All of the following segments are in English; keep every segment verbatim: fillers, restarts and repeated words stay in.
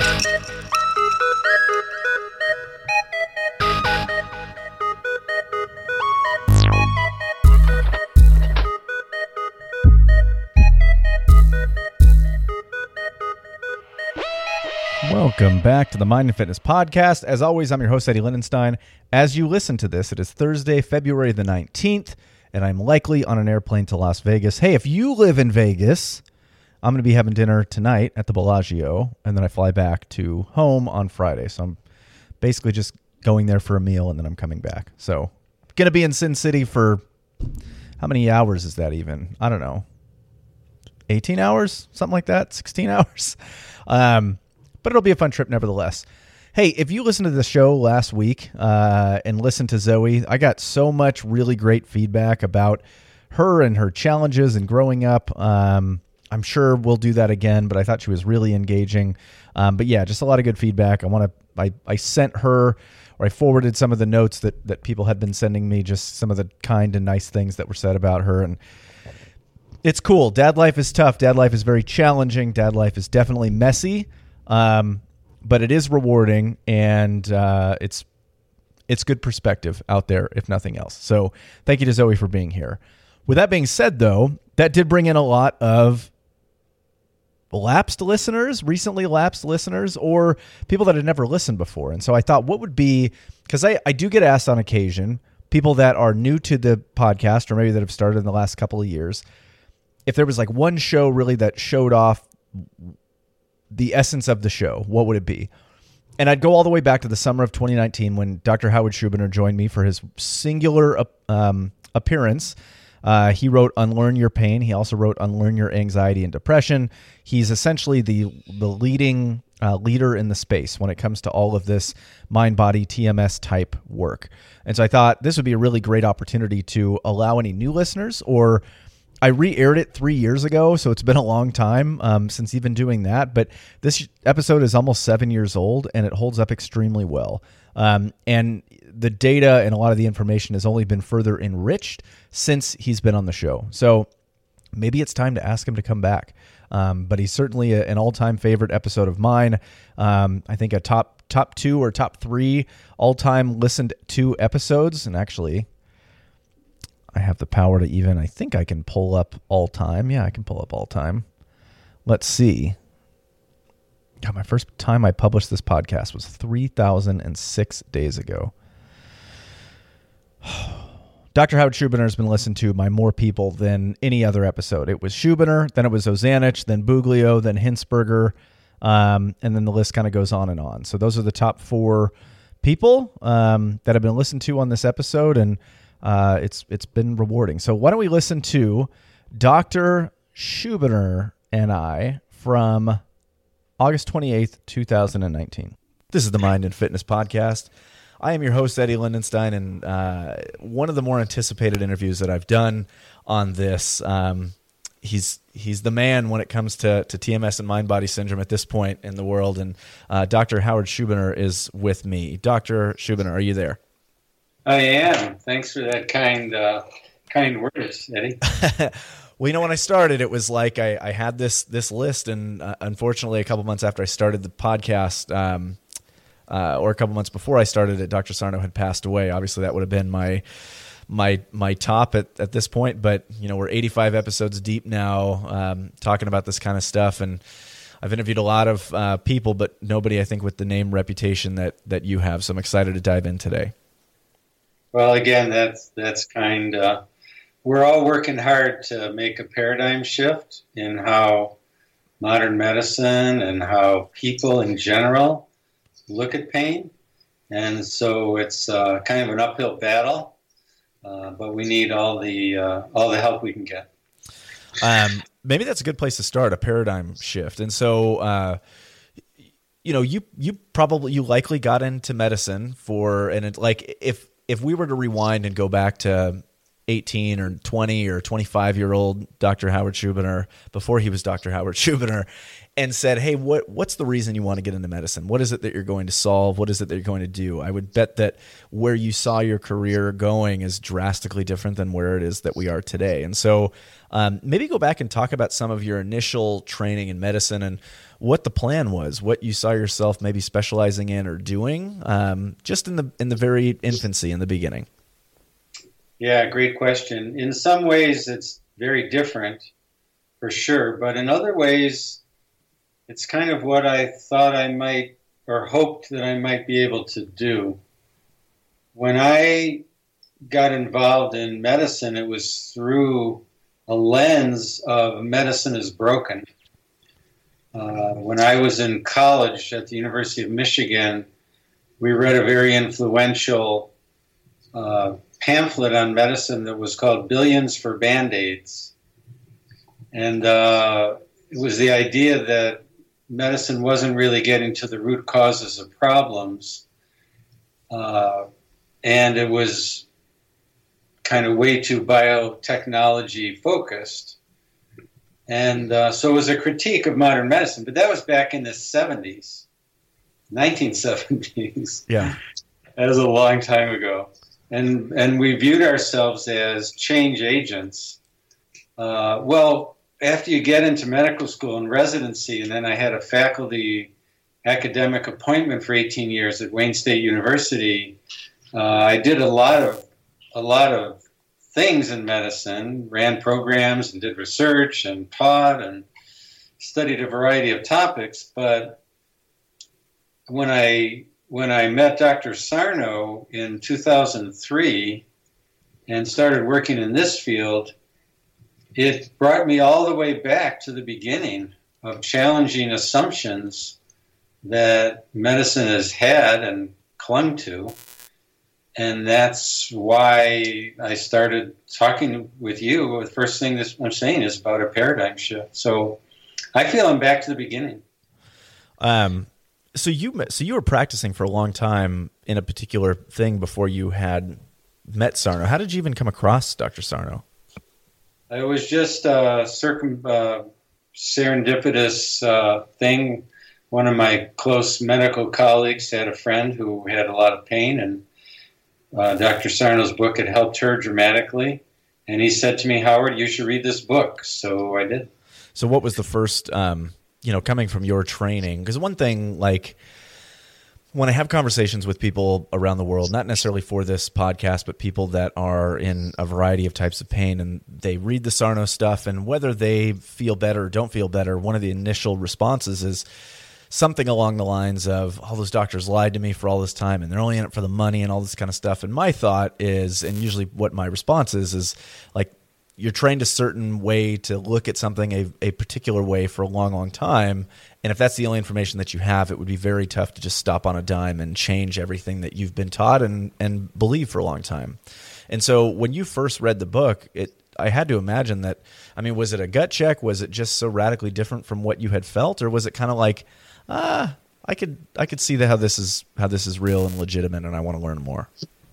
Welcome back to the Mind and Fitness Podcast. As always, I'm your host, Eddie Lindenstein. As you listen to this, it is Thursday, February the nineteenth, and I'm likely on an airplane to Las Vegas. Hey, if you live in Vegas, I'm going to be having dinner tonight at the Bellagio, and then I fly back to home on Friday. So I'm basically just going there for a meal, and then I'm coming back. So going to be in Sin City for, how many hours is that even? I don't know. eighteen hours? Something like that? sixteen hours? Um... But it'll be a fun trip nevertheless. Hey, if you listened to the show last week uh, and listened to Zoe, I got so much really great feedback about her and her challenges and growing up. Um, I'm sure we'll do that again, but I thought she was really engaging. Um, but yeah, just a lot of good feedback. I want to. I, I sent her, or I forwarded some of the notes that that people had been sending me, just some of the kind and nice things that were said about her. And it's cool. Dad life is tough. Dad life is very challenging. Dad life is definitely messy. Um, but it is rewarding, and uh, it's it's good perspective out there, if nothing else. So thank you to Zoe for being here. With that being said, though, that did bring in a lot of lapsed listeners, recently lapsed listeners, or people that had never listened before. And so I thought, what would be, because I, I do get asked on occasion, people that are new to the podcast, or maybe that have started in the last couple of years, if there was like one show really that showed off the essence of the show, what would it be? And I'd go all the way back to the summer of twenty nineteen when Doctor Howard Schubiner joined me for his singular um, appearance. Uh, he wrote Unlearn Your Pain. He also wrote Unlearn Your Anxiety and Depression. He's essentially the the leading uh, leader in the space when it comes to all of this mind-body T M S type work. And so I thought this would be a really great opportunity to allow any new listeners, or I re-aired it three years ago, so it's been a long time um, since even doing that. But this episode is almost seven years old, and it holds up extremely well. Um, and the data and a lot of the information has only been further enriched since he's been on the show. So maybe it's time to ask him to come back. Um, but he's certainly a, an all-time favorite episode of mine. Um, I think a top top two or top three all-time listened to episodes, and actually I have the power to even, I think I can pull up all time. Yeah, I can pull up all time. Let's see. God, my first time I published this podcast was three thousand six days ago. Doctor Howard Schubiner has been listened to by more people than any other episode. It was Schubiner, then it was Ozanich, then Buglio, then Hinsberger, um, and then the list kind of goes on and on. So those are the top four people um, that have been listened to on this episode, and Uh, it's it's been rewarding. So why don't we listen to Doctor Schubiner and I from August twenty-eighth, twenty nineteen. This is the Mind and Fitness Podcast. I am your host, Eddie Lindenstein, and uh, one of the more anticipated interviews that I've done on this. Um, he's he's the man when it comes to, to T M S and mind-body syndrome at this point in the world, and uh, Doctor Howard Schubiner is with me. Doctor Schubiner, are you there? I am. Thanks for that kind uh, kind words, Eddie. Well, you know, when I started, it was like I, I had this this list, and uh, unfortunately, a couple months after I started the podcast, um, uh, or a couple months before I started it, Doctor Sarno had passed away. Obviously, that would have been my my my top at, at this point. But you know, we're eighty-five episodes deep now, um, talking about this kind of stuff, and I've interviewed a lot of uh, people, but nobody, I think, with the name reputation that that you have. So I'm excited to dive in today. Well, again, that's that's kind. Uh, we're all working hard to make a paradigm shift in how modern medicine and how people in general look at pain, and so it's uh, kind of an uphill battle. Uh, but we need all the uh, all the help we can get. Um, maybe that's a good place to start, a paradigm shift. And so, uh, you know, you you probably you likely got into medicine for, and it, like if. If we were to rewind and go back to eighteen or twenty or twenty-five year old Doctor Howard Schubiner before he was Doctor Howard Schubiner and said, hey, what what's the reason you want to get into medicine? What is it that you're going to solve? What is it that you're going to do? I would bet that where you saw your career going is drastically different than where it is that we are today. And so um, maybe go back and talk about some of your initial training in medicine and what the plan was, what you saw yourself maybe specializing in or doing, um, just in the in the very infancy, in the beginning. Yeah, great question. In some ways, it's very different, for sure. But in other ways, it's kind of what I thought I might, or hoped that I might be able to do. When I got involved in medicine, it was through a lens of medicine is broken. Uh, when I was in college at the University of Michigan, we read a very influential uh, pamphlet on medicine that was called Billions for Band-Aids. And uh, it was the idea that medicine wasn't really getting to the root causes of problems. Uh, and it was kind of way too biotechnology focused. And uh, so it was a critique of modern medicine, but that was back in the seventies, nineteen seventies. Yeah. That was a long time ago. And and we viewed ourselves as change agents. Uh, well, after you get into medical school and residency, and then I had a faculty academic appointment for eighteen years at Wayne State University, uh, I did a lot of a lot of things in medicine, ran programs and did research and taught and studied a variety of topics. But when I when I met Doctor Sarno in two thousand three and started working in this field, it brought me all the way back to the beginning of challenging assumptions that medicine has had and clung to. And that's why I started talking with you. The first thing that I'm saying is about a paradigm shift. So I feel I'm back to the beginning. Um, so you so you were practicing for a long time in a particular thing before you had met Sarno. How did you even come across Doctor Sarno? It was just a circum, uh, serendipitous uh, thing. One of my close medical colleagues had a friend who had a lot of pain, and uh, Doctor Sarno's book had helped her dramatically. And he said to me, Howard, you should read this book. So I did. So what was the first, um, you know, coming from your training? Because one thing, like, when I have conversations with people around the world, not necessarily for this podcast, but people that are in a variety of types of pain, and they read the Sarno stuff, and whether they feel better or don't feel better, one of the initial responses is something along the lines of, all those doctors lied to me for all this time, and they're only in it for the money and all this kind of stuff. And my thought is, and usually what my response is, is like, you're trained a certain way to look at something a, a particular way for a long, long time. And if that's the only information that you have, it would be very tough to just stop on a dime and change everything that you've been taught and, and believe for a long time. And so when you first read the book, it I had to imagine that, I mean, was it a gut check? Was it just so radically different from what you had felt? Or was it kind of like, ah, I could I could see that how this is how this is real and legitimate, and I want to learn more?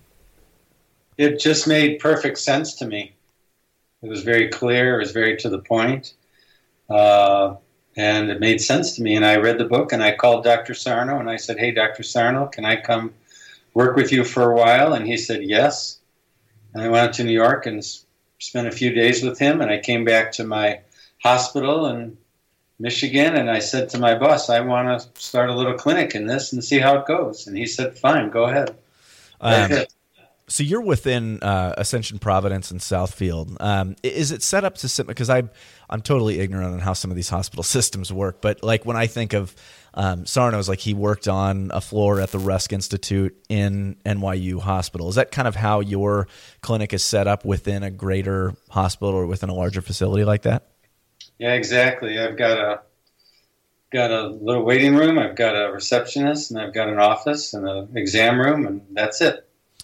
It just made perfect sense to me. It was very clear. It was very to the point. Uh, and it made sense to me. And I read the book, and I called Doctor Sarno, and I said, hey, Doctor Sarno, can I come work with you for a while? And he said, yes. And I went out to New York and s- spent a few days with him, and I came back to my hospital in Michigan, and I said to my boss, I want to start a little clinic in this and see how it goes. And he said, fine, go ahead. Um, So you're within uh, Ascension Providence and Southfield. Um, is it set up to sit? Because I, I'm totally ignorant on how some of these hospital systems work. But like when I think of um, Sarno's, like he worked on a floor at the Rusk Institute in N Y U Hospital. Is that kind of how your clinic is set up within a greater hospital or within a larger facility like that? Yeah, exactly. I've got a got a little waiting room. I've got a receptionist, and I've got an office and an exam room, and that's it.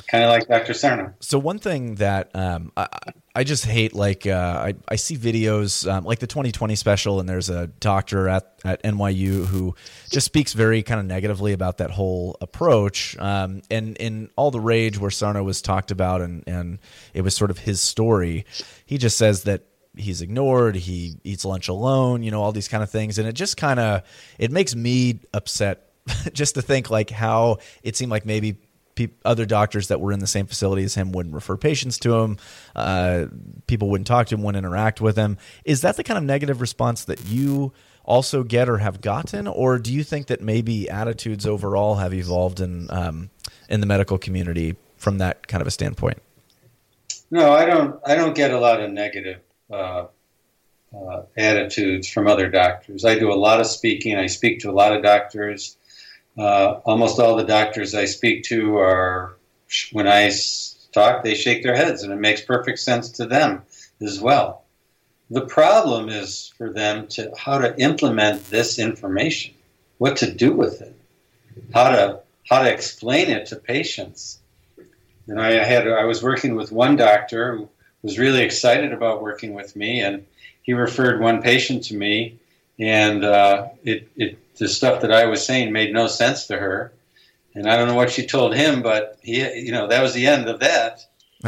kind of like Doctor Sarno. So one thing that um, I, I just hate, like uh, I, I see videos um, like the twenty twenty special, and there's a doctor at, at N Y U who just speaks very kind of negatively about that whole approach. Um, and in all the rage where Sarno was talked about, and, and it was sort of his story, he just says that he's ignored, he eats lunch alone, you know, all these kind of things. And it just kind of, it makes me upset just to think like how it seemed like maybe pe- other doctors that were in the same facility as him wouldn't refer patients to him. Uh, people wouldn't talk to him, wouldn't interact with him. Is that the kind of negative response that you also get or have gotten? Or do you think that maybe attitudes overall have evolved in, um, in the medical community from that kind of a standpoint? No, I don't, I don't get a lot of negative uh, uh, attitudes from other doctors. I do a lot of speaking. I speak to a lot of doctors. Uh, almost all the doctors I speak to are, when I talk, they shake their heads, and it makes perfect sense to them as well. The problem is for them to how to implement this information, what to do with it, how to how to explain it to patients. And I had I was working with one doctor who was really excited about working with me, and he referred one patient to me, and uh, it it. the stuff that I was saying made no sense to her. And I don't know what she told him, but he, you know, that was the end of that.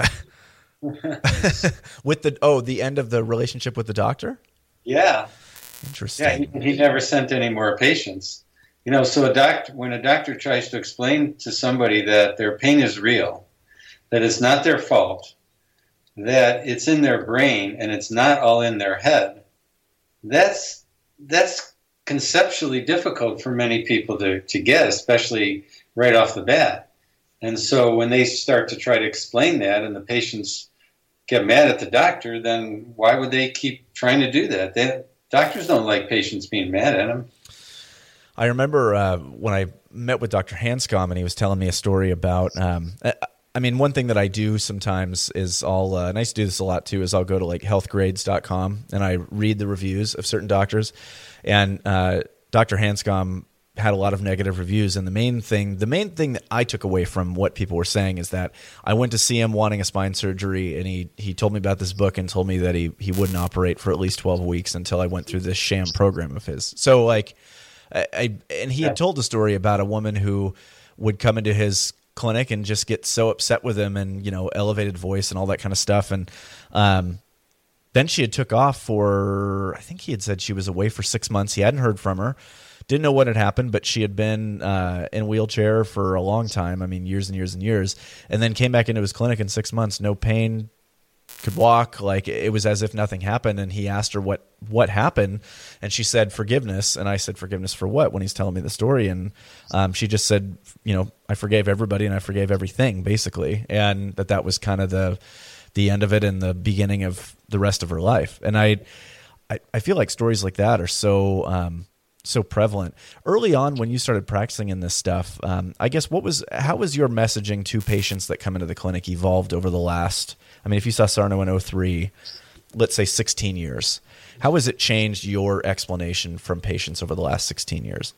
With the, oh, the end of the relationship with the doctor? Yeah. Interesting. Yeah, he, he never sent any more patients. You know, so a doctor, when a doctor tries to explain to somebody that their pain is real, that it's not their fault, that it's in their brain and it's not all in their head, that's, that's, conceptually difficult for many people to, to get, especially right off the bat. And so when they start to try to explain that and the patients get mad at the doctor, then why would they keep trying to do that? They, doctors don't like patients being mad at them. I remember uh, when I met with Doctor Hanscom, and he was telling me a story about, um, I mean, one thing that I do sometimes is I'll, uh, and I used to do this a lot too, is I'll go to like health grades dot com and I read the reviews of certain doctors. And uh, Doctor Hanscom had a lot of negative reviews. And the main thing, the main thing that I took away from what people were saying is that I went to see him wanting a spine surgery, and he he told me about this book and told me that he he wouldn't operate for at least twelve weeks until I went through this sham program of his. So like, I, I and he had told a story about a woman who would come into his clinic and just get so upset with him, and, you know, elevated voice and all that kind of stuff. And um, then she had took off for, I think he had said she was away for six months. He hadn't heard from her, didn't know what had happened, but she had been uh, in a wheelchair for a long time. I mean, years and years and years, and then came back into his clinic in six months, no pain, could walk, like it was as if nothing happened. And he asked her what, what happened. And she said, forgiveness. And I said, forgiveness for what? When he's telling me the story. And um, she just said, you know, I forgave everybody and I forgave everything, basically. And that that was kind of the, the end of it and the beginning of the rest of her life. And I, I, I feel like stories like that are so, um, so prevalent. Early on when you started practicing in this stuff, um, I guess what was, how was your messaging to patients that come into the clinic evolved over the last, I mean, if you saw Sarno in oh three, let's say sixteen years, how has it changed your explanation from patients over the last sixteen years?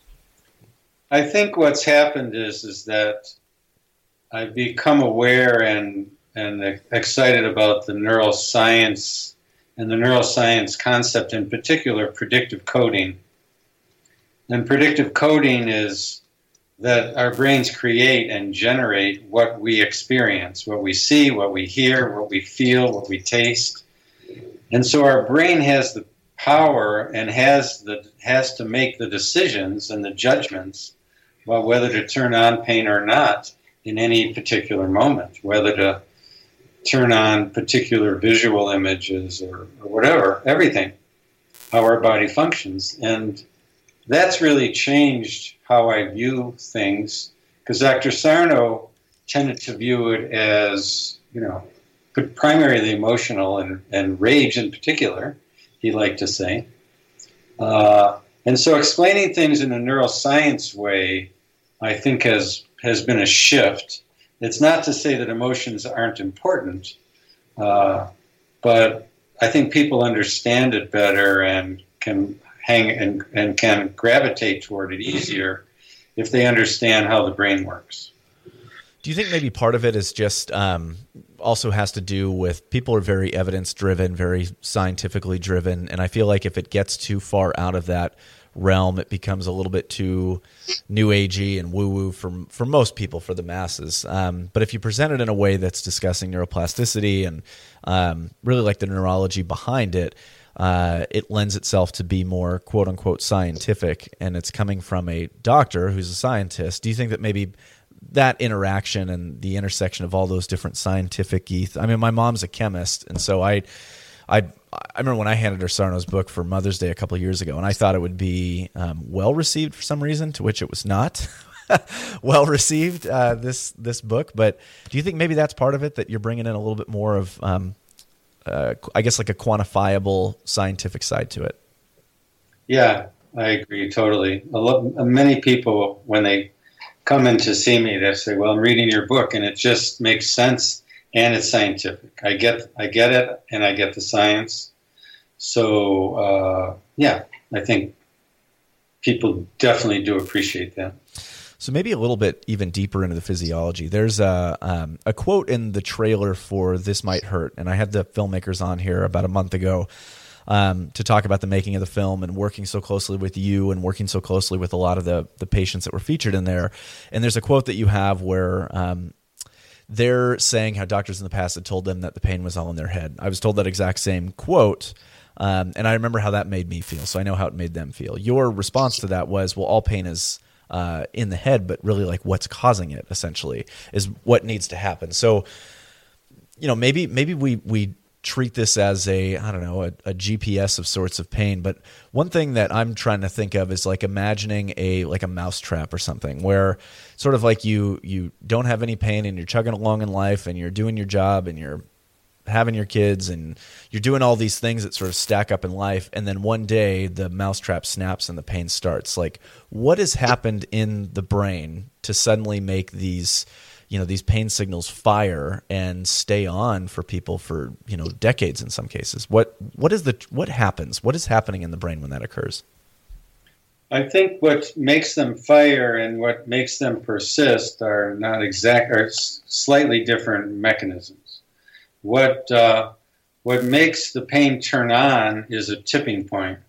I think what's happened is, is that I've become aware and, and excited about the neuroscience and the neuroscience concept, in particular, predictive coding. And predictive coding is that our brains create and generate what we experience, what we see, what we hear, what we feel, what we taste. And so our brain has the power and has the has to make the decisions and the judgments about whether to turn on pain or not in any particular moment, whether to turn on particular visual images or, or whatever, everything, how our body functions. And that's really changed how I view things, because Doctor Sarno tended to view it as, you know, primarily emotional and, and rage in particular, he liked to say. Uh, and so explaining things in a neuroscience way, I think, has has been a shift. It's not to say that emotions aren't important, uh, but I think people understand it better and can hang and, and can gravitate toward it easier if they understand how the brain works. Do you think maybe part of it is just um, also has to do with people are very evidence driven, very scientifically driven, and I feel like if it gets too far out of that realm, it becomes a little bit too new agey and woo woo for for most people, for the masses. Um, but if you present it in a way that's discussing neuroplasticity and um, really like the neurology behind it, uh, it lends itself to be more quote unquote scientific, and it's coming from a doctor who's a scientist. Do you think that maybe that interaction and the intersection of all those different scientific eth- I mean, my mom's a chemist, and so I, I, I remember when I handed her Sarno's book for Mother's Day a couple of years ago, and I thought it would be um, well received for some reason, to which it was not well received. Uh, this this book, but do you think maybe that's part of it, that you're bringing in a little bit more of, um, uh, I guess, like a quantifiable scientific side to it? Yeah, I agree totally. A lot, many people, when they come in to see me, they say, well, I'm reading your book and it just makes sense and it's scientific. I get I get it, and I get the science. So, uh, yeah, I think people definitely do appreciate that. So maybe a little bit even deeper into the physiology. There's a um, a quote in the trailer for This Might Hurt, and I had the filmmakers on here about a month ago Um, to talk about the making of the film and working so closely with you and working so closely with a lot of the the patients that were featured in there. And there's a quote that you have where um, they're saying how doctors in the past had told them that the pain was all in their head. I was told that exact same quote, um, and I remember how that made me feel, so I know how it made them feel. Your response to that was, well, all pain is uh, in the head, but really like what's causing it, essentially, is what needs to happen. So, you know, maybe maybe we we treat this as a, I don't know, a, a G P S of sorts of pain. But one thing that I'm trying to think of is like imagining a, like a mousetrap or something, where sort of like you, you don't have any pain and you're chugging along in life and you're doing your job and you're having your kids and you're doing all these things that sort of stack up in life. And then one day the mousetrap snaps and the pain starts. Like, what has happened in the brain to suddenly make these, you know, these pain signals fire and stay on for people for, you know, decades in some cases? What what is the what happens? What is happening in the brain when that occurs? I think what makes them fire and what makes them persist are not exact, are slightly different mechanisms. What uh, what makes the pain turn on is a tipping point,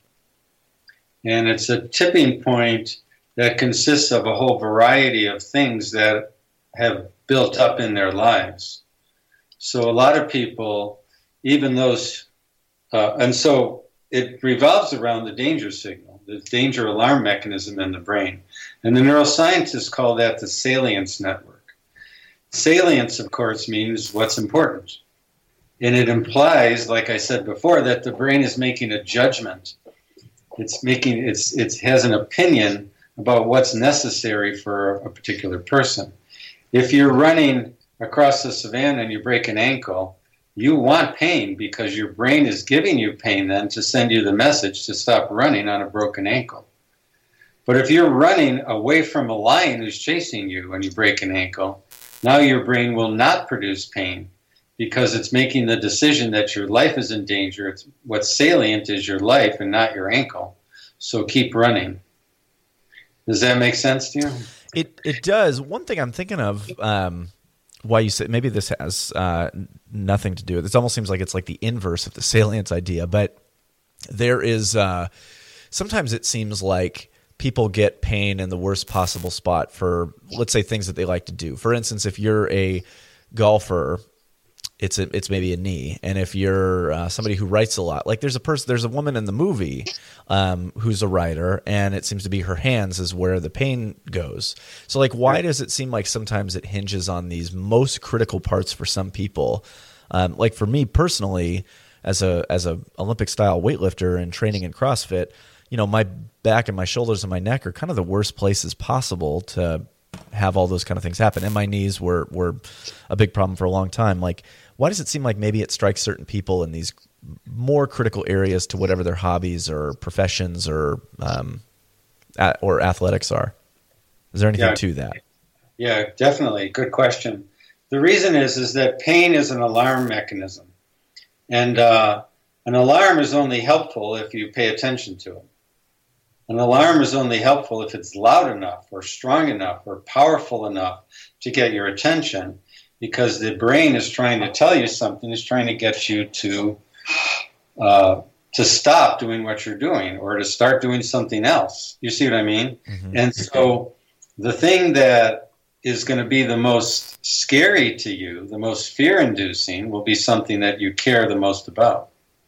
and it's a tipping point that consists of a whole variety of things that have built up in their lives. So a lot of people, even those, uh, and so it revolves around the danger signal, the danger alarm mechanism in the brain. And the neuroscientists call that the salience network. Salience, of course, means what's important. And it implies, like I said before, that the brain is making a judgment. It's making, it's, it has an opinion about what's necessary for a particular person. If you're running across the savannah and you break an ankle, you want pain because your brain is giving you pain then to send you the message to stop running on a broken ankle. But if you're running away from a lion who's chasing you and you break an ankle, now your brain will not produce pain because it's making the decision that your life is in danger. It's, what's salient is your life and not your ankle. So keep running. Does that make sense to you? It it does. One thing I'm thinking of, um, why you said maybe this has uh, nothing to do with it. It almost seems like it's like the inverse of the salience idea, but there is uh, sometimes it seems like people get pain in the worst possible spot for, let's say, things that they like to do. For instance, if you're a golfer, it's a, it's maybe a knee, and if you're uh, somebody who writes a lot, like there's a person, there's a woman in the movie um, who's a writer, and it seems to be her hands is where the pain goes. So, like, why does it seem like sometimes it hinges on these most critical parts for some people? Um, like for me personally, as a as a Olympic style weightlifter and training in CrossFit, you know, my back and my shoulders and my neck are kind of the worst places possible to have all those kind of things happen. And my knees were were a big problem for a long time. Like, why does it seem like maybe it strikes certain people in these more critical areas to whatever their hobbies or professions or um, at, or athletics are? Is there anything yeah. to that? Yeah, definitely. Good question. The reason is is that pain is an alarm mechanism. And uh, an alarm is only helpful if you pay attention to it. An alarm is only helpful if it's loud enough or strong enough or powerful enough to get your attention, because the brain is trying to tell you something, is trying to get you to uh, to stop doing what you're doing or to start doing something else. You see what I mean? Mm-hmm. And so the thing that is going to be the most scary to you, the most fear-inducing, will be something that you care the most about.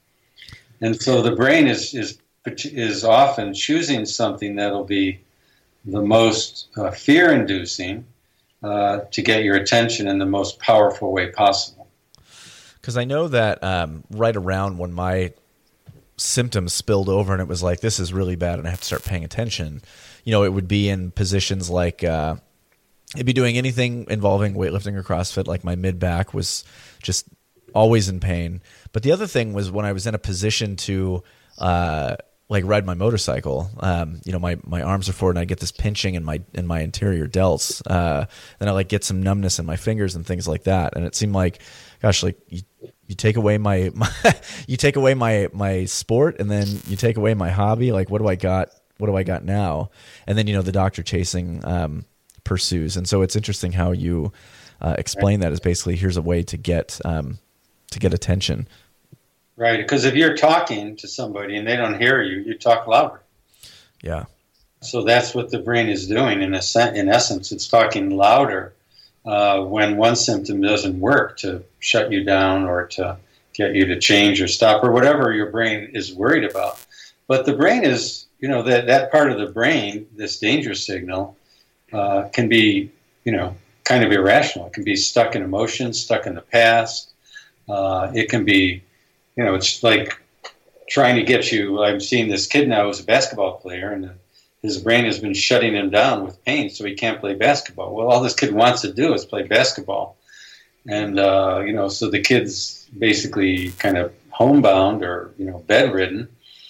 And so the brain is is is often choosing something that'll be the most uh, fear-inducing uh, to get your attention in the most powerful way possible. Because I know that um, right around when my symptoms spilled over and it was like, this is really bad and I have to start paying attention, you know, it would be in positions like uh, it'd be doing anything involving weightlifting or CrossFit. Like my mid-back was just always in pain. But the other thing was when I was in a position to uh, like ride my motorcycle, um, you know, my, my arms are forward and I get this pinching in my in my anterior delts. Uh, then I like get some numbness in my fingers and things like that. And it seemed like, gosh, like you, you take away my, my you take away my my sport and then you take away my hobby. Like what do I got? What do I got now? And then, you know, the doctor chasing um, pursues. And so it's interesting how you uh, explain that as basically here's a way to get um, to get attention. Right, because if you're talking to somebody and they don't hear you, you talk louder. Yeah. So that's what the brain is doing. In a sen- in essence, it's talking louder uh, when one symptom doesn't work to shut you down or to get you to change or stop or whatever your brain is worried about. But the brain is, you know, that, that part of the brain, this danger signal, uh, can be, you know, kind of irrational. It can be stuck in emotions, stuck in the past. Uh, it can be, you know, it's like trying to get you. I'm seeing this kid now who's a basketball player, and his brain has been shutting him down with pain, so he can't play basketball. Well, all this kid wants to do is play basketball. And, uh, you know, so the kid's basically kind of homebound or, you know, bedridden.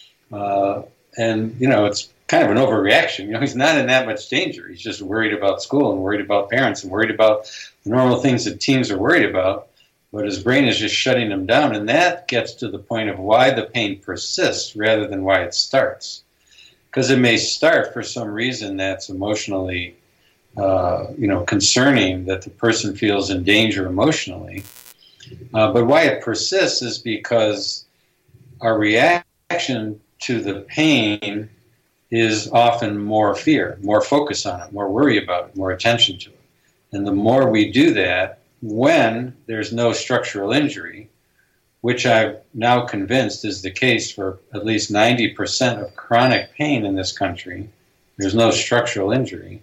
Uh, and, you know, it's kind of an overreaction. You know, he's not in that much danger. He's just worried about school and worried about parents and worried about the normal things that teens are worried about. But his brain is just shutting him down, and that gets to the point of why the pain persists rather than why it starts. Because it may start for some reason that's emotionally, uh, you know, concerning, that the person feels in danger emotionally. Uh, but why it persists is because our reaction to the pain is often more fear, more focus on it, more worry about it, more attention to it. And the more we do that, when there's no structural injury, which I've now convinced is the case for at least ninety percent of chronic pain in this country, there's no structural injury.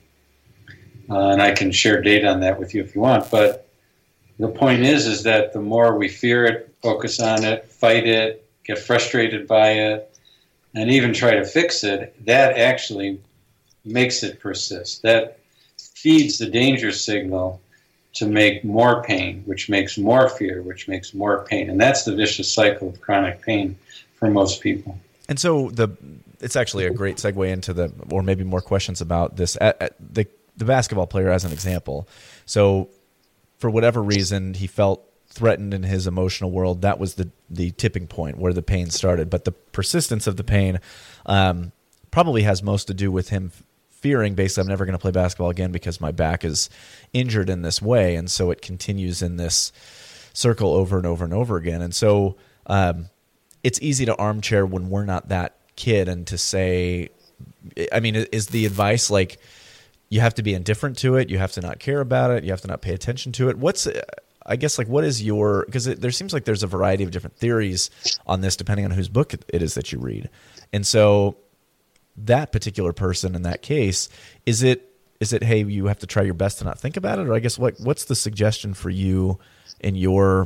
Uh, and I can share data on that with you if you want. But the point is, is that the more we fear it, focus on it, fight it, get frustrated by it, and even try to fix it, that actually makes it persist. That feeds the danger signal to make more pain, which makes more fear, which makes more pain. And that's the vicious cycle of chronic pain for most people. And so the it's actually a great segue into the, or maybe more questions about this, at, at the, the basketball player as an example. So for whatever reason, he felt threatened in his emotional world. That was the, the tipping point where the pain started. But the persistence of the pain um, probably has most to do with him fearing basically I'm never going to play basketball again because my back is injured in this way. And so it continues in this circle over and over and over again. And so um, it's easy to armchair when we're not that kid and to say, I mean, is the advice like you have to be indifferent to it, you have to not care about it, you have to not pay attention to it? What's, I guess, like what is your, because there seems like there's a variety of different theories on this depending on whose book it is that you read. And so that particular person in that case, is it is it hey, you have to try your best to not think about it? Or I guess what what's the suggestion for you in your,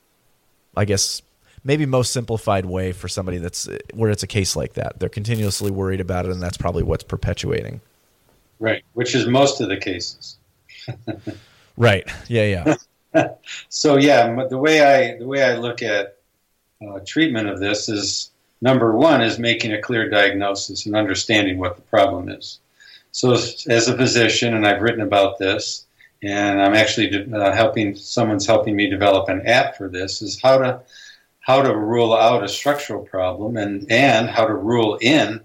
I guess, maybe most simplified way for somebody that's where it's a case like that? They're continuously worried about it, and that's probably what's perpetuating. Right, which is most of the cases. Right. Yeah, yeah. So yeah, the way I the way I look at uh, treatment of this is, number one is making a clear diagnosis and understanding what the problem is. So as a physician, and I've written about this, and I'm actually uh, helping, someone's helping me develop an app for this, is how to how to rule out a structural problem and, and how to rule in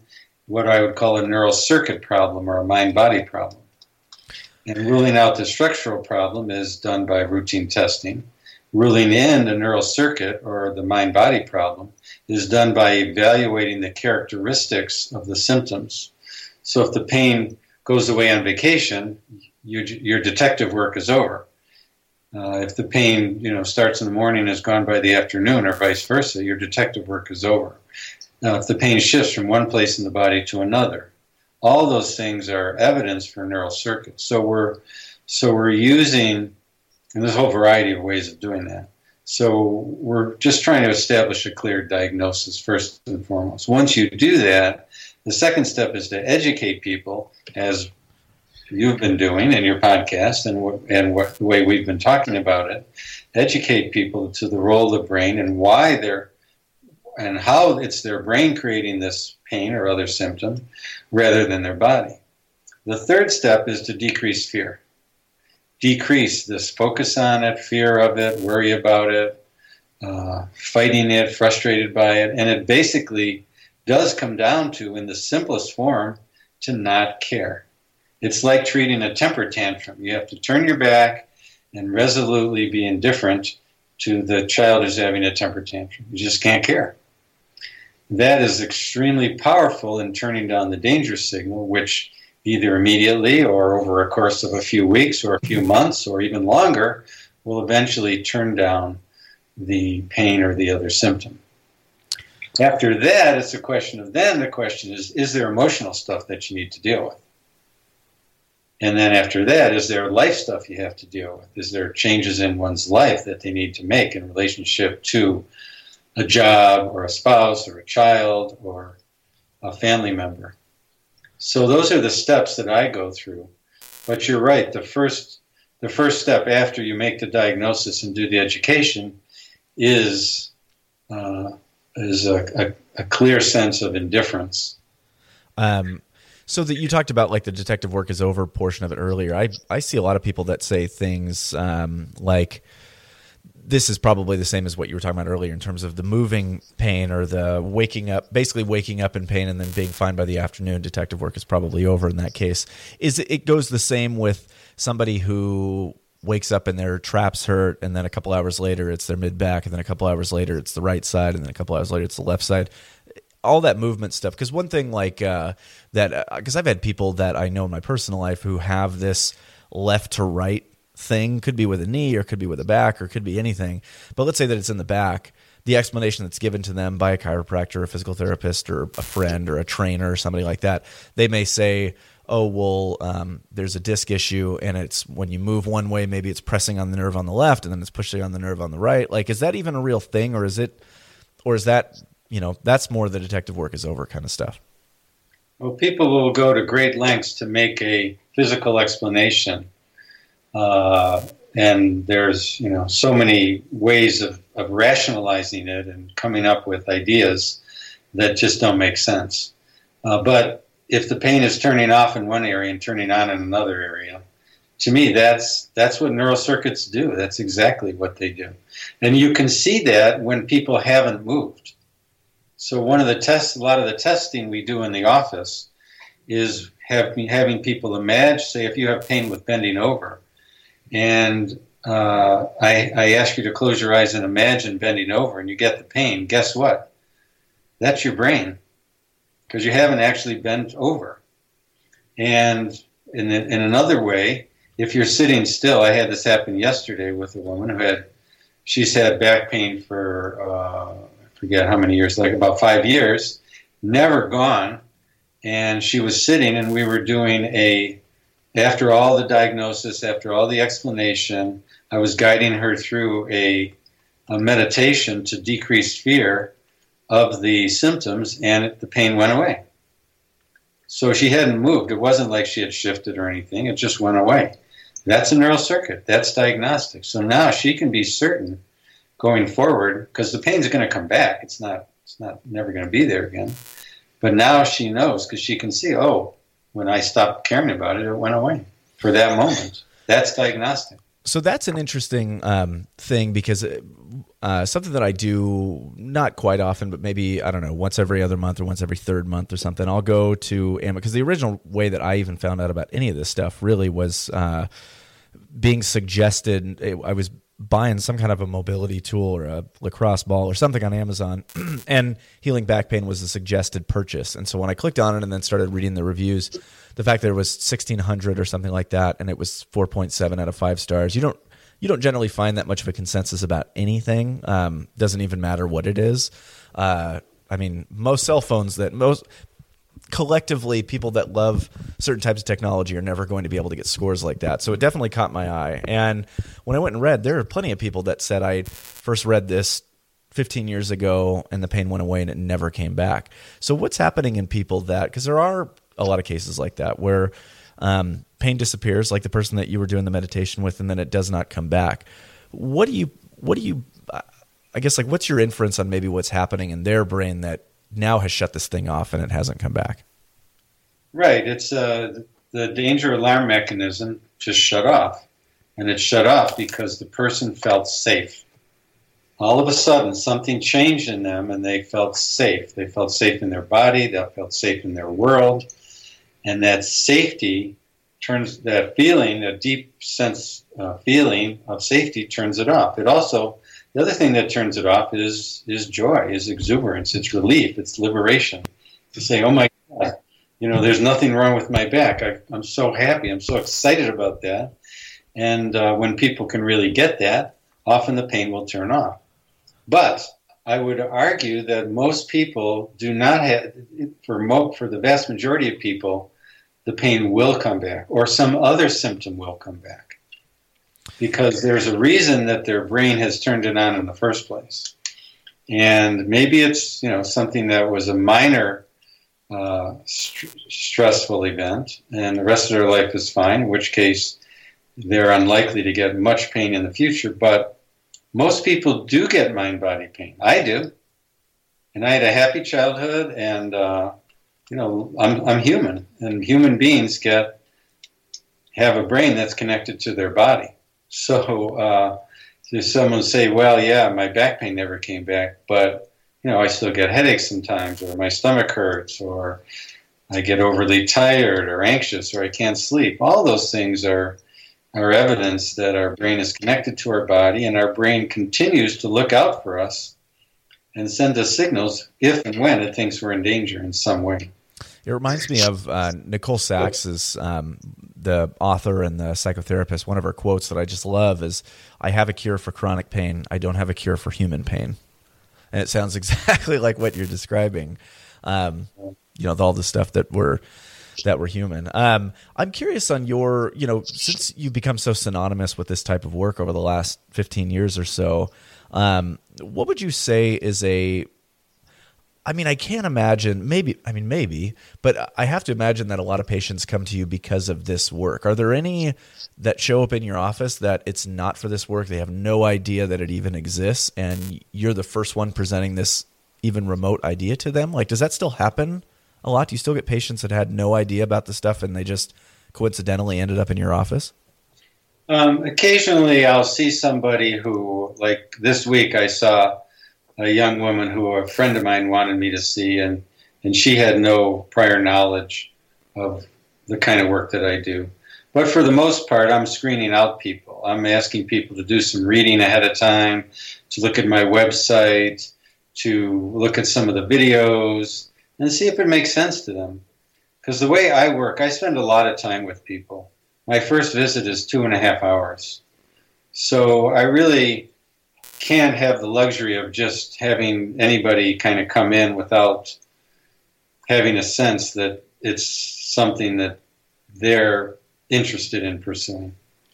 what I would call a neural circuit problem or a mind-body problem. And ruling out the structural problem is done by routine testing. Ruling in the neural circuit or the mind-body problem is done by evaluating the characteristics of the symptoms. So if the pain goes away on vacation, you, your detective work is over. Uh, if the pain, you know, starts in the morning and is gone by the afternoon, or vice versa, your detective work is over. Now, if the pain shifts from one place in the body to another, all those things are evidence for neural circuits. So we're so we're using, and there's a whole variety of ways of doing that. So we're just trying to establish a clear diagnosis first and foremost. Once you do that, the second step is to educate people, as you've been doing in your podcast and and what, the way we've been talking about it, educate people to the role of the brain and why they're and how it's their brain creating this pain or other symptom rather than their body. The third step is to decrease fear. Decrease this focus on it, fear of it, worry about it, uh, fighting it, frustrated by it, and it basically does come down to, in the simplest form, to not care. It's like treating a temper tantrum. You have to turn your back and resolutely be indifferent to the child who's having a temper tantrum. You just can't care. That is extremely powerful in turning down the danger signal, which either immediately or over a course of a few weeks or a few months or even longer will eventually turn down the pain or the other symptom. After that, it's a question of then the question is, is there emotional stuff that you need to deal with? And then after that, is there life stuff you have to deal with? Is there changes in one's life that they need to make in relationship to a job or a spouse or a child or a family member? So those are the steps that I go through. But you're right, the first the first step after you make the diagnosis and do the education is uh, is a, a, a clear sense of indifference. Um So that you talked about like the detective work is over portion of it earlier. I I see a lot of people that say things um, like this is probably the same as what you were talking about earlier in terms of the moving pain or the waking up, basically waking up in pain and then being fine by the afternoon. Detective work is probably over in that case. Is it, it goes the same with somebody who wakes up and their traps hurt, and then a couple hours later it's their mid back, and then a couple hours later it's the right side, and then a couple hours later it's the left side. All that movement stuff. Because one thing like uh, that, because uh, I've had people that I know in my personal life who have this left to right thing, could be with a knee or could be with a back or could be anything. But let's say that it's in the back. The explanation that's given to them by a chiropractor, a physical therapist, or a friend or a trainer or somebody like that, they may say, oh, well, um, there's a disc issue and it's when you move one way, maybe it's pressing on the nerve on the left and then it's pushing on the nerve on the right. Like, is that even a real thing, or is it, or is that, you know, that's more the detective work is over kind of stuff? Well, people will go to great lengths to make a physical explanation. Uh, and there's, you know, so many ways of, of rationalizing it and coming up with ideas that just don't make sense. Uh, but if the pain is turning off in one area and turning on in another area, to me, that's that's what neural circuits do. That's exactly what they do. And you can see that when people haven't moved. So one of the tests, a lot of the testing we do in the office is have, having people imagine, say if you have pain with bending over, and uh, I, I ask you to close your eyes and imagine bending over and you get the pain, guess what? That's your brain, because you haven't actually bent over. And in, in another way, if you're sitting still, I had this happen yesterday with a woman who had, she's had back pain for, uh, I forget how many years, like about five years, never gone. And she was sitting and we were doing a, after all the diagnosis, after all the explanation, I was guiding her through a, a meditation to decrease fear of the symptoms, and it, the pain went away. So she hadn't moved. It wasn't like she had shifted or anything. It just went away. That's a neural circuit. That's diagnostic. So now she can be certain going forward, because the pain's going to come back. It's not, it's not never going to be there again. But now she knows, because she can see, oh, when I stopped caring about it, it went away for that moment. That's diagnostic. So that's an interesting um, thing, because uh, uh, something that I do not quite often, but maybe, I don't know, once every other month or once every third month or something, I'll go to Amazon. Because the original way that I even found out about any of this stuff really was uh, being suggested. I was buying some kind of a mobility tool or a lacrosse ball or something on Amazon, and healing back pain was a suggested purchase. And so when I clicked on it and then started reading the reviews, the fact that it was sixteen hundred or something like that, and it was four point seven out of five stars, you don't you don't generally find that much of a consensus about anything. Um, doesn't even matter what it is. Uh, I mean, most cell phones that most collectively, people that love certain types of technology are never going to be able to get scores like that. So it definitely caught my eye. And when I went and read, there are plenty of people that said, I first read this fifteen years ago and the pain went away and it never came back. So what's happening in people that, because there are a lot of cases like that where um, pain disappears, like the person that you were doing the meditation with, and then it does not come back. What do you, what do you, I guess, like, what's your inference on maybe what's happening in their brain that now has shut this thing off and it hasn't come back? Right. It's uh, the danger alarm mechanism just shut off. And it shut off because the person felt safe. All of a sudden, something changed in them and they felt safe. They felt safe in their body. They felt safe in their world. And that safety turns, that feeling, a deep sense uh, feeling of safety turns it off. It also, the other thing that turns it off is is joy, is exuberance, it's relief, it's liberation. To say, oh my God, you know, there's nothing wrong with my back. I, I'm so happy. I'm so excited about that. And uh, when people can really get that, often the pain will turn off. But I would argue that most people do not have, for mo- for the vast majority of people, the pain will come back, or some other symptom will come back, because there's a reason that their brain has turned it on in the first place. And maybe it's, you know, something that was a minor uh, st- stressful event, and the rest of their life is fine, in which case they're unlikely to get much pain in the future. But most people do get mind-body pain. I do. And I had a happy childhood, and, uh, you know, I'm, I'm human. And human beings get have a brain that's connected to their body. So uh, if someone say, well, yeah, my back pain never came back, but, you know, I still get headaches sometimes, or my stomach hurts, or I get overly tired or anxious, or I can't sleep. All those things are are evidence that our brain is connected to our body, and our brain continues to look out for us and send us signals if and when it thinks we're in danger in some way. It reminds me of uh, Nicole Sachs's, um, the author and the psychotherapist. One of her quotes that I just love is, "I have a cure for chronic pain. I don't have a cure for human pain." And it sounds exactly like what you're describing. Um, you know, all the stuff that we're that we're human. Um, I'm curious on your, you know, since you've become so synonymous with this type of work over the last fifteen years or so, um, what would you say is a, I mean, I can't imagine, maybe, I mean, maybe, but I have to imagine that a lot of patients come to you because of this work. Are there any that show up in your office that it's not for this work? They have no idea that it even exists, and you're the first one presenting this even remote idea to them? Like, does that still happen a lot? Do you still get patients that had no idea about the stuff and they just coincidentally ended up in your office? Um, occasionally I'll see somebody who, like this week I saw a young woman who a friend of mine wanted me to see, and, and she had no prior knowledge of the kind of work that I do. But for the most part, I'm screening out people. I'm asking people to do some reading ahead of time, to look at my website, to look at some of the videos, and see if it makes sense to them. Because the way I work, I spend a lot of time with people. My first visit is two and a half hours. So I really can't have the luxury of just having anybody kind of come in without having a sense that it's something that they're interested in pursuing.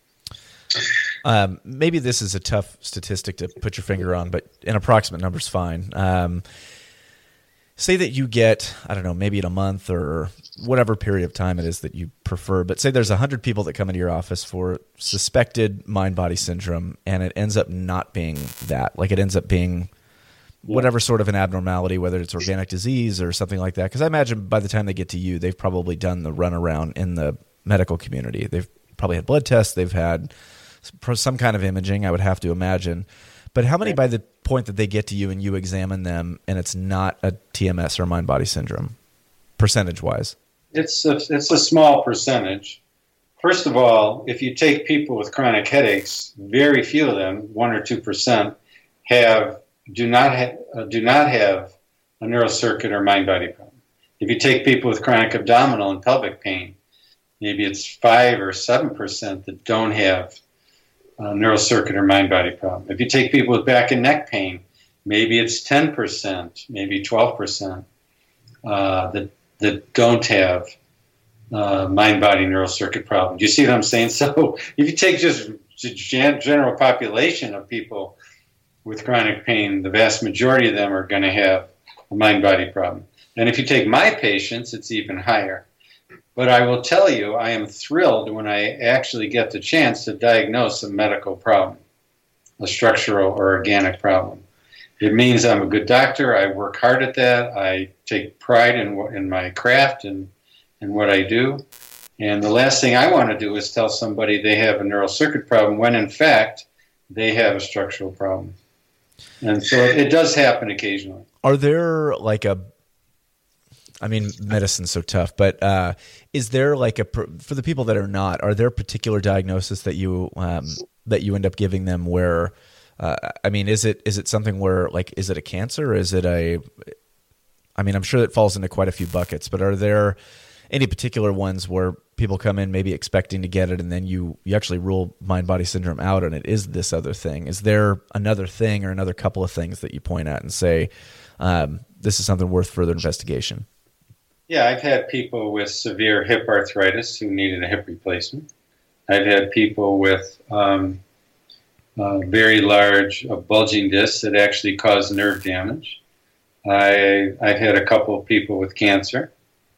Um, maybe this is a tough statistic to put your finger on, but an approximate number is fine. Um, say that you get, I don't know, maybe in a month or whatever period of time it is that you prefer, but say there's one hundred people that come into your office for suspected mind-body syndrome, and it ends up not being that. Like, it ends up being whatever sort of an abnormality, whether it's organic disease or something like that. Because I imagine by the time they get to you, they've probably done the runaround in the medical community. They've probably had blood tests. They've had some kind of imaging, I would have to imagine. But how many by the point that they get to you and you examine them and it's not a T M S or mind-body syndrome, percentage-wise? It's a, it's a small percentage. First of all, if you take people with chronic headaches, very few of them, one or two percent, have do not ha- uh, do not have a neural circuit or mind-body problem. If you take people with chronic abdominal and pelvic pain, maybe it's five or seven percent that don't have a neural circuit or mind-body problem. If you take people with back and neck pain, maybe it's ten percent, maybe twelve percent uh, that that don't have uh, mind-body neural circuit problem. Do you see what I'm saying? So if you take just the gen- general population of people with chronic pain, the vast majority of them are going to have a mind-body problem. And if you take my patients, it's even higher. But I will tell you, I am thrilled when I actually get the chance to diagnose a medical problem, a structural or organic problem. It means I'm a good doctor. I work hard at that. I take pride in in my craft and, and what I do. And the last thing I want to do is tell somebody they have a neural circuit problem when, in fact, they have a structural problem. And so it does happen occasionally. Are there like a I mean, medicine's so tough, but uh, is there like a for the people that are not? Are there particular diagnoses that you um, that you end up giving them? Where, uh, I mean, is it is it something where like is it a cancer? Or is it a? I mean, I'm sure it falls into quite a few buckets, but are there any particular ones where people come in maybe expecting to get it, and then you you actually rule mind-body syndrome out, and it is this other thing? Is there another thing or another couple of things that you point at and say um, this is something worth further investigation? Yeah, I've had people with severe hip arthritis who needed a hip replacement. I've had people with um, uh, very large uh, bulging discs that actually cause nerve damage. I, I've had a couple of people with cancer.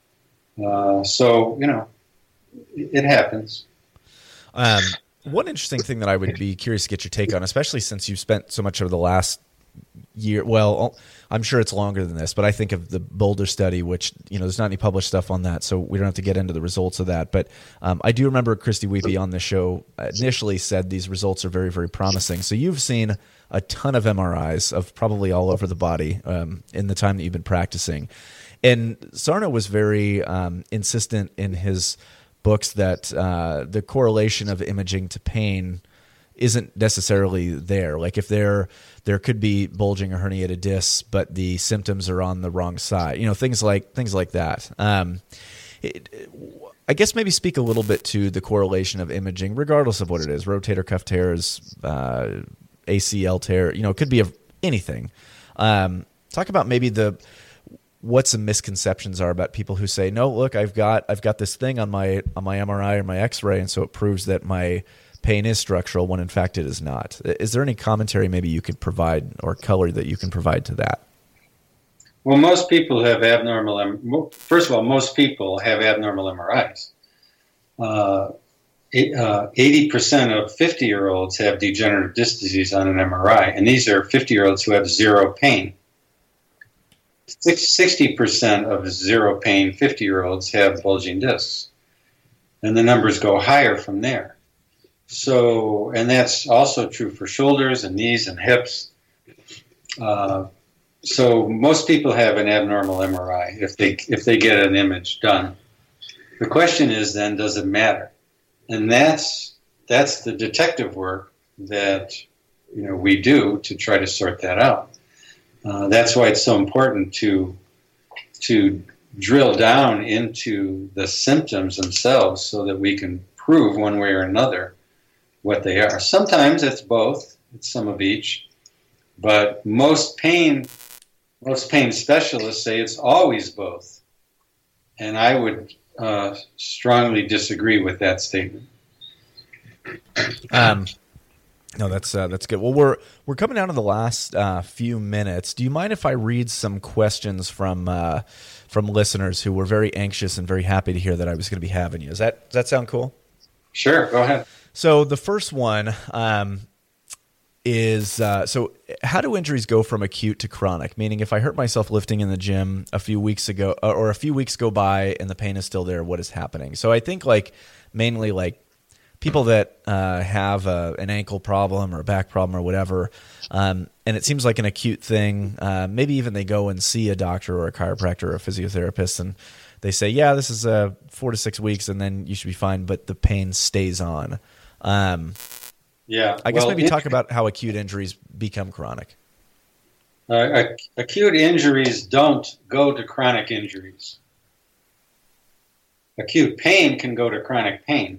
Uh, so, you know, it, it happens. Um, one interesting thing that I would be curious to get your take on, especially since you've spent so much of the last year, well, I'm sure it's longer than this, but I think of the Boulder study, which, you know, there's not any published stuff on that, so we don't have to get into the results of that. But um, I do remember Christy Weepy on the show initially said these results are very, very promising. So you've seen a ton of M R Is of probably all over the body um, in the time that you've been practicing. And Sarno was very um, insistent in his books that uh, the correlation of imaging to pain isn't necessarily there. Like if there there could be bulging or herniated discs, but the symptoms are on the wrong side, you know, things like things like that. Um, it, I guess maybe speak a little bit to the correlation of imaging, regardless of what it is: rotator cuff tears, uh, A C L tear. You know, it could be of anything. Um, talk about maybe the what some misconceptions are about people who say, "No, look, I've got I've got this thing on my on my M R I or my X-ray, and so it proves that my pain is structural," when in fact it is not. Is there any commentary maybe you could provide or color that you can provide to that? Well, most people have abnormal, first of all, most people have abnormal M R Is. Uh, eighty percent of fifty-year-olds have degenerative disc disease on an M R I, and these are fifty-year-olds who have zero pain. sixty percent of zero pain fifty-year-olds have bulging discs, and the numbers go higher from there. So, and that's also true for shoulders and knees and hips. Uh, so most people have an abnormal M R I if they if they get an image done. The question is then, does it matter? And that's that's the detective work that you know we do to try to sort that out. Uh, that's why it's so important to to drill down into the symptoms themselves so that we can prove one way or another what they are. Sometimes it's both, it's some of each, but most pain, most pain specialists say it's always both. And I would uh, strongly disagree with that statement. Um, no, that's uh, that's good. Well, we're we're coming down to the last uh, few minutes. Do you mind if I read some questions from uh, from listeners who were very anxious and very happy to hear that I was going to be having you? Does that does that sound cool? Sure, go ahead. So the first one um, is, uh, so how do injuries go from acute to chronic? Meaning if I hurt myself lifting in the gym a few weeks ago, or a few weeks go by and the pain is still there, what is happening? So I think like mainly like people that uh, have a, an ankle problem or a back problem or whatever, um, and it seems like an acute thing. Uh, maybe even they go and see a doctor or a chiropractor or a physiotherapist, and they say, "Yeah, this is uh, four to six weeks, and then you should be fine." But the pain stays on. Um, yeah, I guess well, maybe it, talk about how acute injuries become chronic. Uh, ac- acute injuries don't go to chronic injuries. Acute pain can go to chronic pain.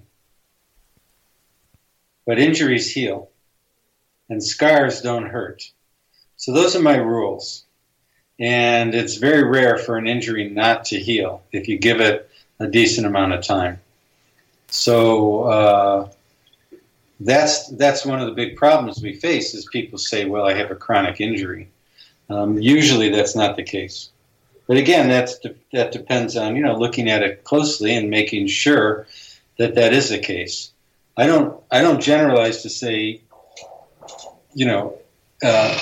But injuries heal, and scars don't hurt. So those are my rules. And it's very rare for an injury not to heal if you give it a decent amount of time. So uh, that's that's one of the big problems we face is people say, well, I have a chronic injury. Um, usually that's not the case. But again, that's de- that depends on, you know, looking at it closely and making sure that that is the case. I don't I don't generalize to say, you know, uh,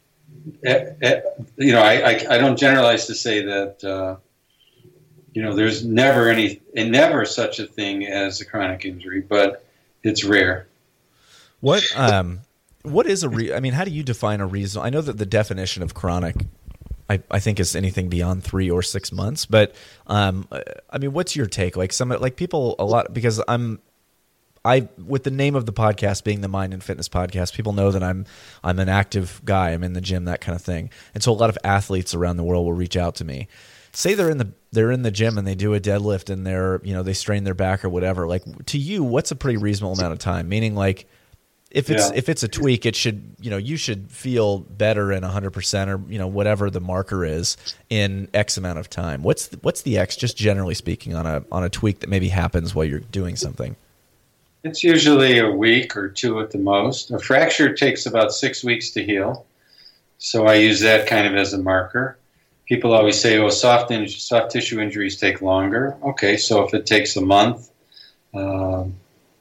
eh, eh, you know, I, I I don't generalize to say that, uh, you know, there's never any and never such a thing as a chronic injury, but it's rare. What um what is a re- I mean, how do you define a reason? I know that the definition of chronic, I, I think, is anything beyond three or six months. But um, I mean, what's your take? Like some like people a lot because I'm. I, with the name of the podcast being the Mind and Fitness Podcast, people know that I'm I'm an active guy. I'm in the gym, that kind of thing. And so a lot of athletes around the world will reach out to me. Say they're in the they're in the gym and they do a deadlift and they're, you know, they strain their back or whatever. Like, to you, what's a pretty reasonable amount of time? Meaning, like, if it's Yeah. if it's a tweak, it should, you know, you should feel better in one hundred percent or, you know, whatever the marker is in X amount of time. What's the, what's the X, just generally speaking, on a on a tweak that maybe happens while you're doing something? It's usually a week or two at the most. A fracture takes about six weeks to heal, so I use that kind of as a marker. People always say, "Oh, soft in- soft tissue injuries take longer." Okay, so if it takes a month, um,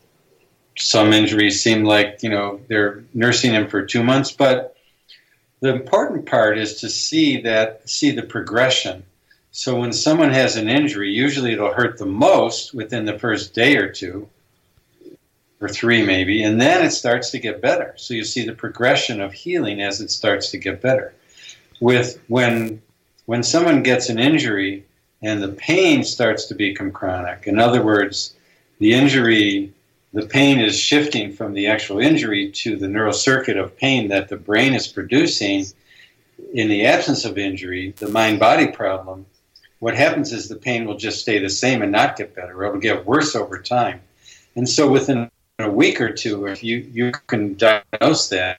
some injuries seem like, you know, they're nursing them for two months. But the important part is to see that see the progression. So when someone has an injury, usually it'll hurt the most within the first day or two. Or three maybe, and then it starts to get better. So you see the progression of healing as it starts to get better. With when when someone gets an injury and the pain starts to become chronic, in other words, the injury, the pain is shifting from the actual injury to the neural circuit of pain that the brain is producing in the absence of injury, the mind-body problem, what happens is the pain will just stay the same and not get better. It will get worse over time. And so within a week or two, if you, you can diagnose that.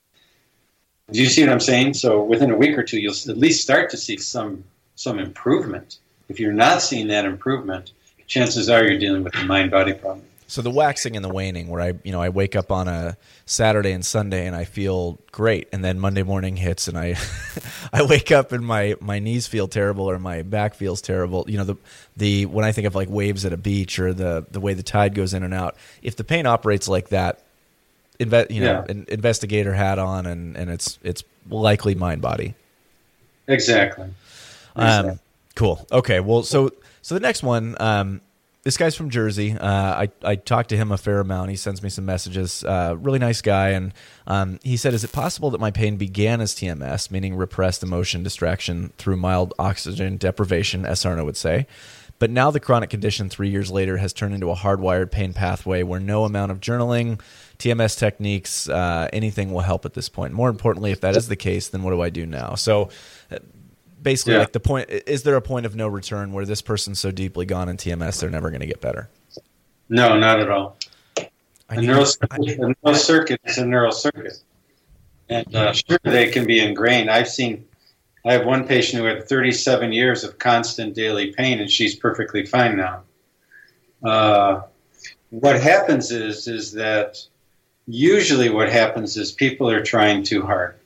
Do you see what I'm saying? So within a week or two, you'll at least start to see some some improvement. If you're not seeing that improvement, chances are you're dealing with a mind-body problem. So the waxing and the waning, where I, you know, I wake up on a Saturday and Sunday and I feel great, and then Monday morning hits and I, I wake up and my, my knees feel terrible or my back feels terrible. You know, the the when I think of like waves at a beach or the the way the tide goes in and out, if the pain operates like that, inve- you know, Yeah. an investigator hat on, and, and it's it's likely mind body. Exactly. Um, Exactly. cool. Okay. Well, so so the next one. Um, This guy's from Jersey. Uh, I I talked to him a fair amount. He sends me some messages. Uh, really nice guy, and um, he said, "Is it possible that my pain began as T M S, meaning repressed emotion distraction through mild oxygen deprivation?" S. Arno would say, "But now the chronic condition three years later has turned into a hardwired pain pathway where no amount of journaling, T M S techniques, uh, anything will help at this point. More importantly, if that is the case, then what do I do now?" So. Uh, Basically, Yeah. like the point, is there a point of no return where this person's so deeply gone in T M S they're never going to get better? No, not at all. I A need- neural, I- a neural circuit is a neural circuit. And uh, sure, they can be ingrained. I've seen, I have one patient who had thirty-seven years of constant daily pain, and she's perfectly fine now. Uh, what happens is, is that usually what happens is people are trying too hard.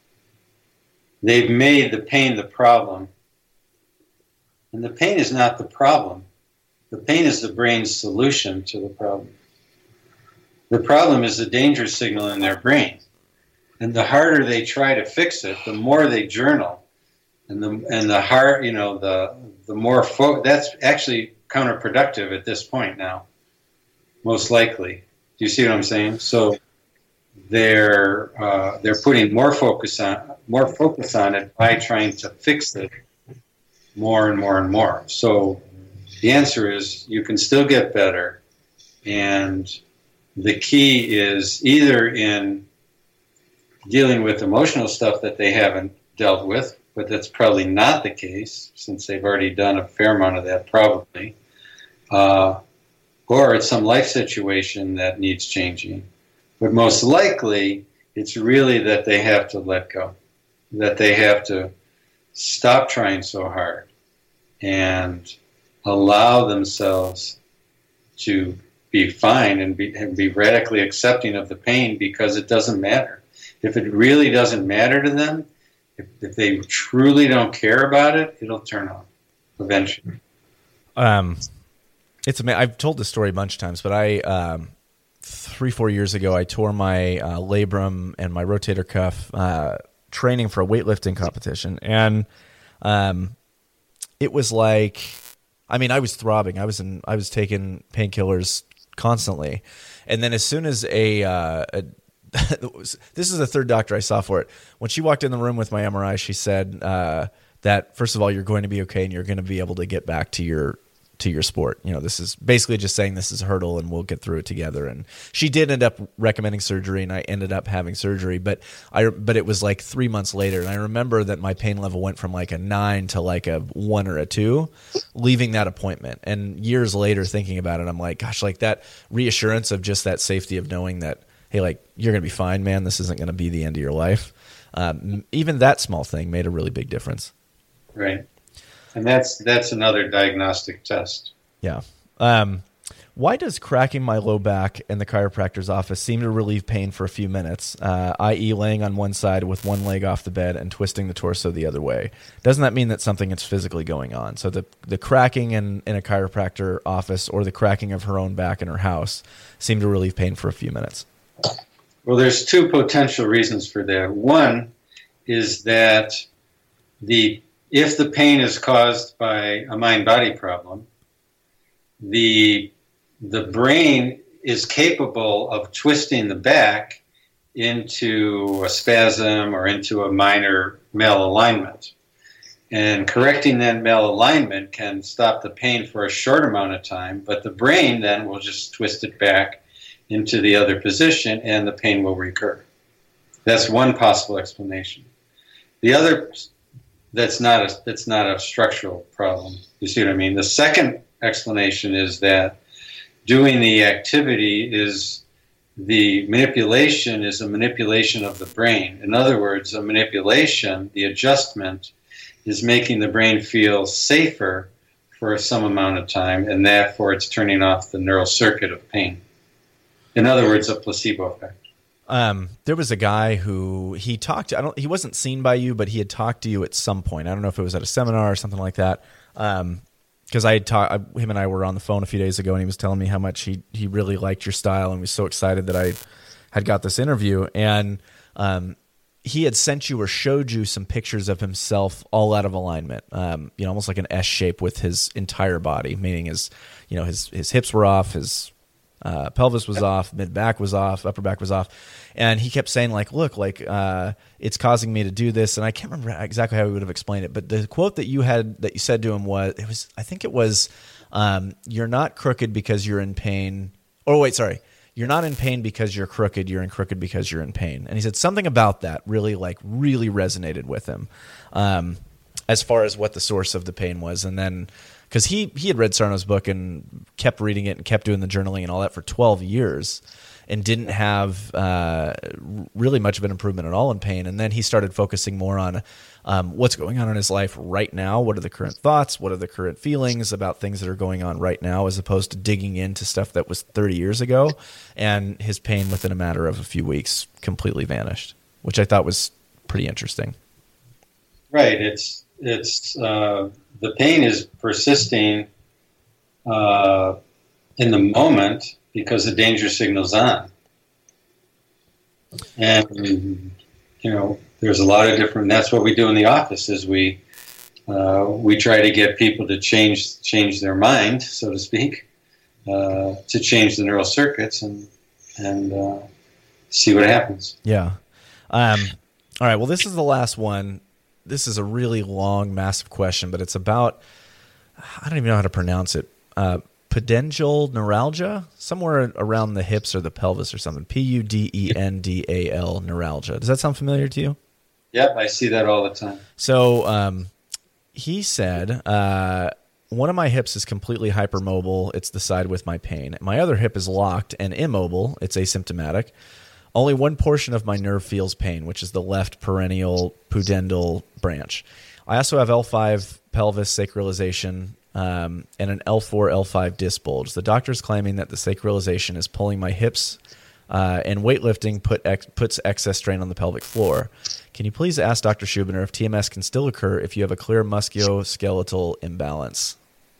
They've made the pain the problem. And the pain is not the problem. The pain is the brain's solution to the problem. The problem is the danger signal in their brain. And the harder they try to fix it, the more they journal. And the and the hard, you know, the the more fo- that's actually counterproductive at this point now. Most likely. you see what I'm saying? So they're uh, they're putting more focus on more focus on it by trying to fix it more and more and more. So the answer is you can still get better, and the key is either in dealing with emotional stuff that they haven't dealt with, but that's probably not the case since they've already done a fair amount of that probably, uh, or it's some life situation that needs changing. But most likely it's really that they have to let go, that they have to stop trying so hard and allow themselves to be fine and be, and be radically accepting of the pain, because it doesn't matter. If it really doesn't matter to them, if, if they truly don't care about it, it'll turn off eventually. Um, it's ama- I've told this story a bunch of times, but I um, three, four years ago, I tore my uh, labrum and my rotator cuff uh, training for a weightlifting competition, and um, it was like, I mean, I was throbbing. I was in. I was taking painkillers constantly, and then as soon as a, uh, a this is the third doctor I saw for it. When she walked in the room with my M R I, she said uh, that first of all, you're going to be okay, and you're going to be able to get back to your to your sport. You know, this is basically just saying this is a hurdle, and we'll get through it together. And she did end up recommending surgery, and I ended up having surgery. But I but it was like three months later, and I remember that my pain level went from like a nine to like a one or a two, leaving that appointment. And years later, thinking about it, I'm like, gosh, like that reassurance of just that safety of knowing that, hey, like, you're going to be fine, man. This isn't going to be the end of your life. Um, even that small thing made a really big difference. Right. And that's that's another diagnostic test. Yeah. Um, why does cracking my low back in the chiropractor's office seem to relieve pain for a few minutes, uh, that is laying on one side with one leg off the bed and twisting the torso the other way? Doesn't that mean that something is physically going on? So the, the cracking in, in a chiropractor office or the cracking of her own back in her house seem to relieve pain for a few minutes. Well, there's two potential reasons for that. One is that the if the pain is caused by a mind-body problem, the the brain is capable of twisting the back into a spasm or into a minor malalignment. And correcting that malalignment can stop the pain for a short amount of time, but the brain then will just twist it back into the other position and the pain will recur. That's one possible explanation. The other, that's not a, that's not a structural problem. You see what I mean? The second explanation is that doing the activity is the manipulation is a manipulation of the brain. In other words, a manipulation, the adjustment, is making the brain feel safer for some amount of time, and therefore it's turning off the neural circuit of pain. In other words, a placebo effect. Um, there was a guy who he talked. I don't. He wasn't seen by you, but he had talked to you at some point. I don't know if it was at a seminar or something like that. Um, because I had talked. Him and I were on the phone a few days ago, and he was telling me how much he he really liked your style, and was so excited that I had got this interview. And um, he had sent you or showed you some pictures of himself all out of alignment. Um, you know, almost like an S shape with his entire body, meaning his, you know, his his hips were off, his Uh, pelvis was off, mid back was off, upper back was off, and he kept saying like, "Look, like uh, it's causing me to do this." And I can't remember exactly how he would have explained it, but the quote that you had that you said to him was, "It was, I think it was, um, you're not crooked because you're in pain." Oh wait, sorry, you're not in pain because you're crooked. You're in crooked because you're in pain. And he said something about that really like really resonated with him, um, as far as what the source of the pain was, and then. Because he, he had read Sarno's book and kept reading it and kept doing the journaling and all that for twelve years and didn't have uh, really much of an improvement at all in pain. And then he started focusing more on um, what's going on in his life right now. What are the current thoughts? What are the current feelings about things that are going on right now, as opposed to digging into stuff that was thirty years ago. And his pain within a matter of a few weeks completely vanished, which I thought was pretty interesting. Right. It's, it's, uh, the pain is persisting uh, in the moment because the danger signal's on. And, you know, there's a lot of different, that's what we do in the office is we, uh, we try to get people to change, change their mind, so to speak, uh, to change the neural circuits. And and uh, see what happens. Yeah. Um, all right. Well, this is the last one. This is a really long, massive question, but it's about, I don't even know how to pronounce it. Uh, pudendal neuralgia, somewhere around the hips or the pelvis or something. P U D E N D A L neuralgia. Does that sound familiar to you? Yep, I see that all the time. So um, he said, uh, one of my hips is completely hypermobile. It's the side with my pain. My other hip is locked and immobile. It's asymptomatic. Only one portion of my nerve feels pain, which is the left perennial pudendal branch. I also have L five pelvis sacralization um, and an L four, L five disc bulge. The doctor's claiming that the sacralization is pulling my hips uh, and weightlifting put ex- puts excess strain on the pelvic floor. Can you please ask Doctor Schubiner if T M S can still occur if you have a clear musculoskeletal imbalance?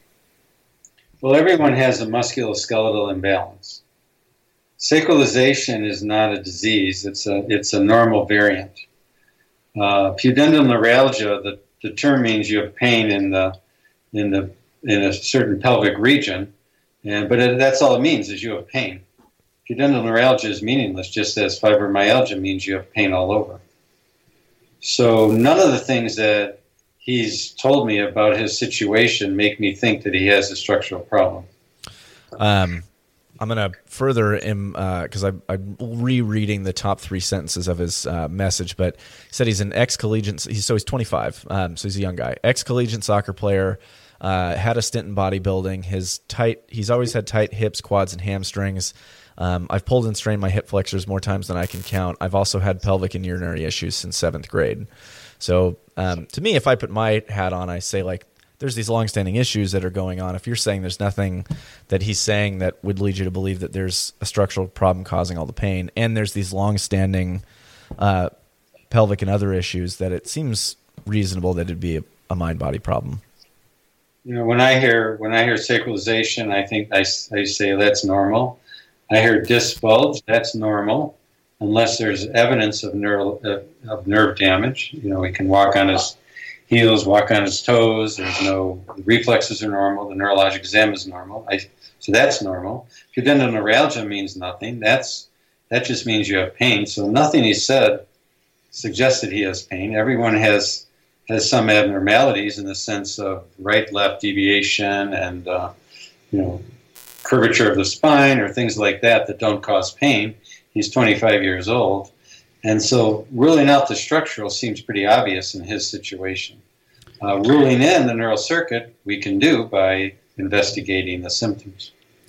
Well, everyone has a musculoskeletal imbalance. Sacralization is not a disease. It's a it's a normal variant. Uh, pudendal neuralgia, the, the term means you have pain in the in the in a certain pelvic region, and but it, that's all it means is you have pain. Pudendal neuralgia is meaningless, just as fibromyalgia means you have pain all over. So none of the things that he's told me about his situation make me think that he has a structural problem. Um. I'm going to further him because uh, I'm rereading the top three sentences of his uh, message, but he said he's an ex-collegiate, he's, so he's twenty-five, um, so he's a young guy, ex-collegiate soccer player, uh, had a stint in bodybuilding. His tight, he's always had tight hips, quads, and hamstrings. Um, I've pulled and strained my hip flexors more times than I can count. I've also had pelvic and urinary issues since seventh grade. So um, to me, if I put my hat on, I say like, there's these longstanding issues that are going on. If you're saying there's nothing that he's saying that would lead you to believe that there's a structural problem causing all the pain, and there's these longstanding uh, pelvic and other issues, that it seems reasonable that it'd be a, a mind-body problem. You know, when I hear when I hear sacralization, I think I, I say that's normal. I hear disc bulge, that's normal, unless there's evidence of neural uh, of nerve damage. You know, he can walk on his heels, walk on his toes. There's no the reflexes are normal. The neurologic exam is normal. I, so that's normal. Pudendal neuralgia means nothing. That's that just means you have pain. So nothing he said suggests that he has pain. Everyone has has some abnormalities in the sense of right-left deviation and uh, you know curvature of the spine or things like that that don't cause pain. He's twenty-five years old. And so ruling out the structural seems pretty obvious in his situation. Uh, ruling in the neural circuit we can do by investigating the symptoms.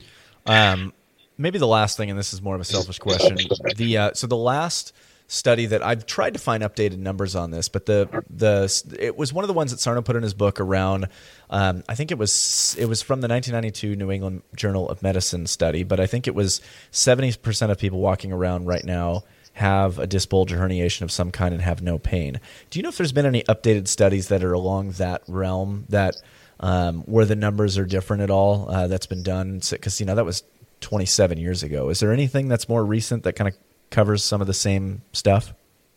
Um, maybe the last thing, and this is more of a selfish question. The uh, so the last study that I've tried to find updated numbers on this, but the the it was one of the ones that Sarno put in his book around. Um, I think it was it was from the nineteen ninety-two New England Journal of Medicine study, but I think it was seventy percent of people walking around right now have a disc bulge or herniation of some kind and have no pain. Do you know if there's been any updated studies that are along that realm that um, where the numbers are different at all uh, that's been done? Because, you know, that was twenty-seven years ago. Is there anything that's more recent that kind of covers some of the same stuff?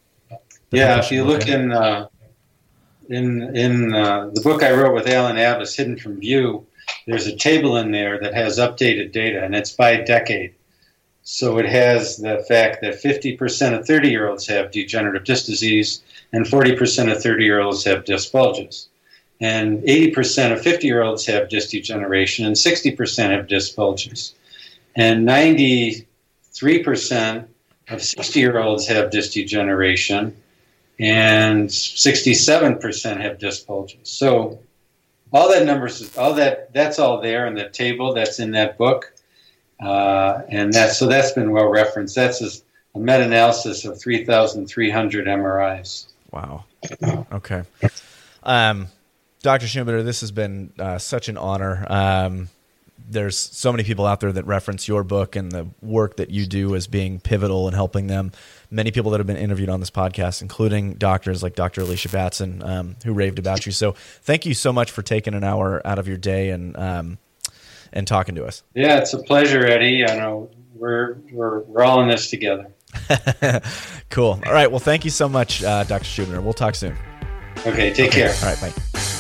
Yeah, if you look in uh, in in uh, the book I wrote with Alan Abbas, Hidden from View, there's a table in there that has updated data, and it's by decade. So it has the fact that fifty percent of thirty-year-olds have degenerative disc disease and forty percent of thirty-year-olds have disc bulges. And eighty percent of fifty-year-olds have disc degeneration and sixty percent have disc bulges. And ninety-three percent of sixty-year-olds have disc degeneration and sixty-seven percent have disc bulges. So all that numbers, all that, that's all there in the table that's in that book. Uh, and that's so that's been well referenced. That's a, a meta-analysis of three thousand three hundred M R Is. Wow. Okay. Um, Doctor Schubiner, this has been uh, such an honor. Um, there's so many people out there that reference your book and the work that you do as being pivotal in helping them. Many people that have been interviewed on this podcast, including doctors like Doctor Alicia Batson, um, who raved about you. So thank you so much for taking an hour out of your day and um, and talking to us. Yeah, it's a pleasure, Eddie. I know we're we're we're all in this together. Cool. All right. Well, thank you so much, uh, Doctor Schubiner. We'll talk soon. Okay. Take okay. care. All right. Bye.